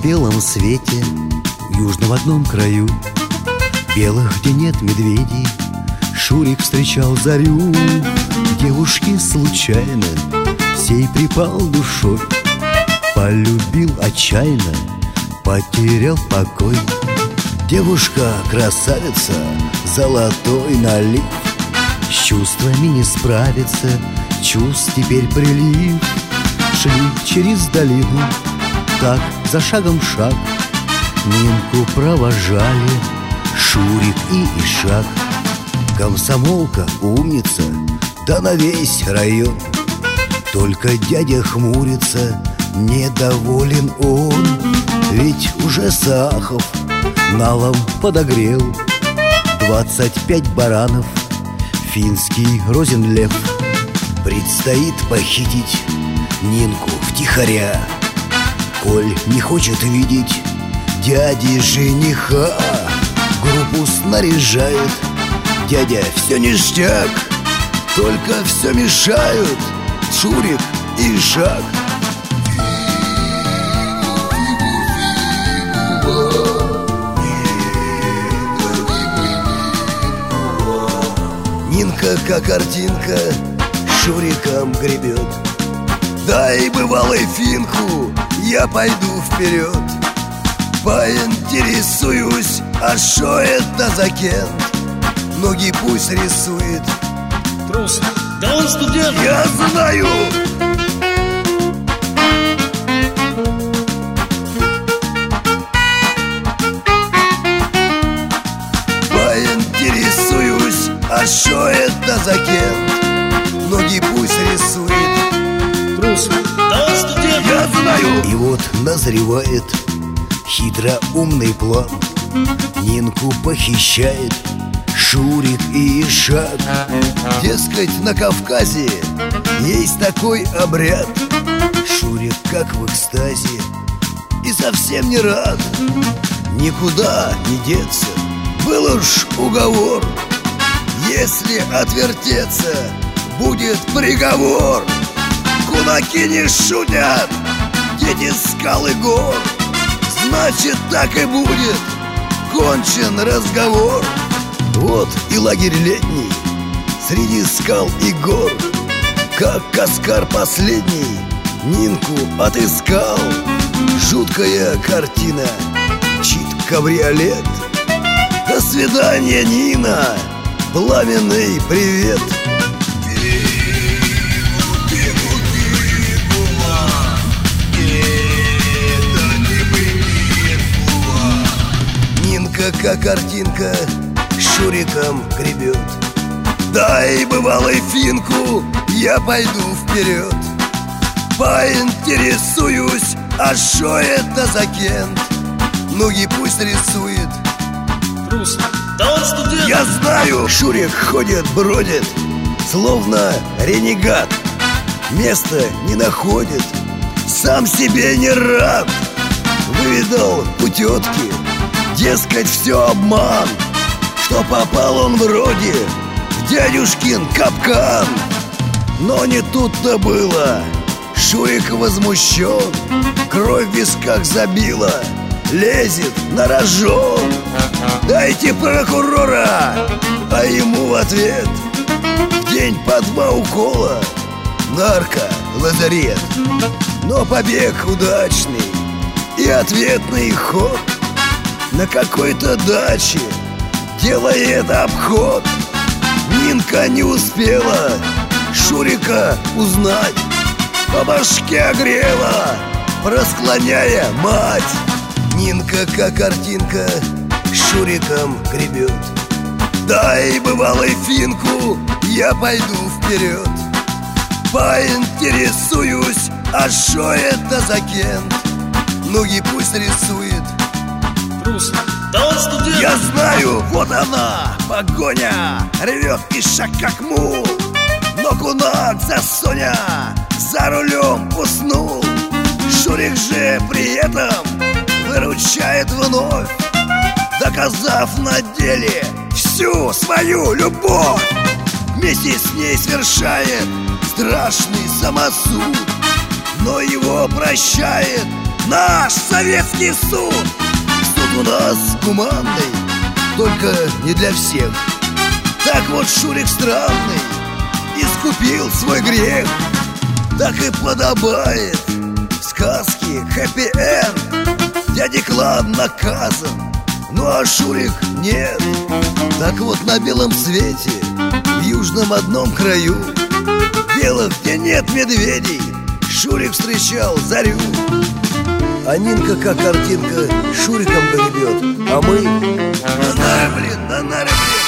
белом свете, южно в одном краю, белых, где нет медведей, Шурик встречал зарю. Девушке случайно сей припал душой, полюбил отчаянно, потерял покой. Девушка красавица, золотой налив, с чувствами не справится, чувств теперь прилив. Шли через долину, так за шагом шаг, Нинку провожали Шурик и Ишак. Комсомолка, умница, да на весь район. Только дядя хмурится, недоволен он, ведь уже Сахов налом подогрел 25 баранов, финский розенлев. Предстоит похитить Нинку втихаря, коль не хочет видеть дяди жениха. Группу снаряжает, дядя все ништяк, только все мешают Шурик и Ишак. Нинка, как картинка, Шуриком гребет. Дай бывалой финку, я пойду вперед. Поинтересуюсь, а шо это за кент? Ноги пусть рисует. Трус, да он студент. Я знаю. Поинтересуюсь, а шо это за кент? Ноги пусть рисует. Трус, да он студент. Я знаю. И вот назревает хитроумный план. Нинку похищает Шурик и Ишак. Дескать, на Кавказе есть такой обряд. Шурик как в экстазе и совсем не рад. Никуда не деться, был уж уговор. Если отвертеться, будет приговор. Кунаки не шутят, дети скал и гор. Значит, так и будет кончен разговор. Вот и лагерь летний среди скал и гор. Как Каскар последний Нинку отыскал. Жуткая картина, чит-кабриолет. До свидания, Нина, пламенный привет. Нинка, как картинка, Шуриком гребет. Дай бывалой финку, я пойду вперед. Поинтересуюсь, а шо это за кент? Ноги пусть рисует. Трус, да он студент. Я знаю. Шурик ходит, бродит, словно ренегат. Места не находит, сам себе не рад. Выведал у тетки, дескать, все обман, что попал он вроде в дядюшкин капкан. Но не тут-то было. Шурик возмущен, кровь в висках забила, лезет на рожон. Дайте прокурора, а ему в ответ в день по 2 укола, нарко-лазарет. Но побег удачный и ответный ход. На какой-то даче делает обход. Нинка не успела Шурика узнать, по башке огрела, просклоняя мать. Нинка, как картинка, Шуриком гребет. Дай бывалой финку, я пойду вперед. Поинтересуюсь, а шо это за кент? Ноги пусть рисует. Трус, да он студент. Я знаю, вот она, погоня, ревет Ишак как мул. Но кунак засоня за рулем уснул. Шурик же при этом выручает вновь, доказав на деле всю свою любовь. Вместе с ней совершает страшный самосуд, но его прощает наш советский суд. Суд у нас гуманный, только не для всех. Так вот Шурик странный искупил свой грех. Так и подобает в сказке хэппи-энд. Дядя Клан наказан, ну а Шурик нет. Так вот на белом свете, в южном одном краю, белых, где нет медведей, Шурик встречал зарю. А Нинка, как картинка, Шуриком гребет, а мы на наре, блин, на наре, блин.